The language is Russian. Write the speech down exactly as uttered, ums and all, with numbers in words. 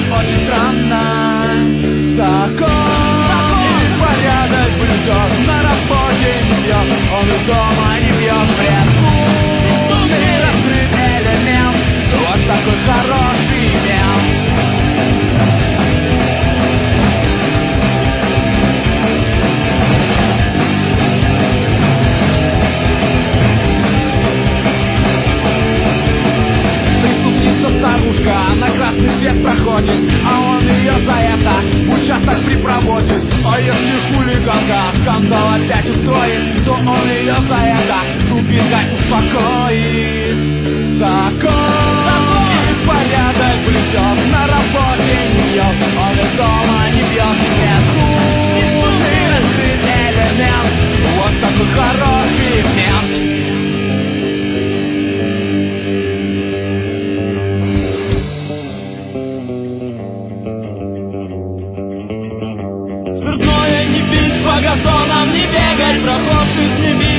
очень странно. Такой порядок блюдет, на работе не пьет, он из дома не пьет. Преступный раскрыт элемент, вот такой хороший мент. Старушка на красный свет проходит, а он ее за это в участок припроводит. А если хулиганка скандал опять устроит, то он ее за это тупикать успокоит. Такой порядок блюдет, на работе не пьет, он из дома не пьет. Преступный раскрыт элемент, вот такой хороший мент. По газонам не бегать, прохожих не бить.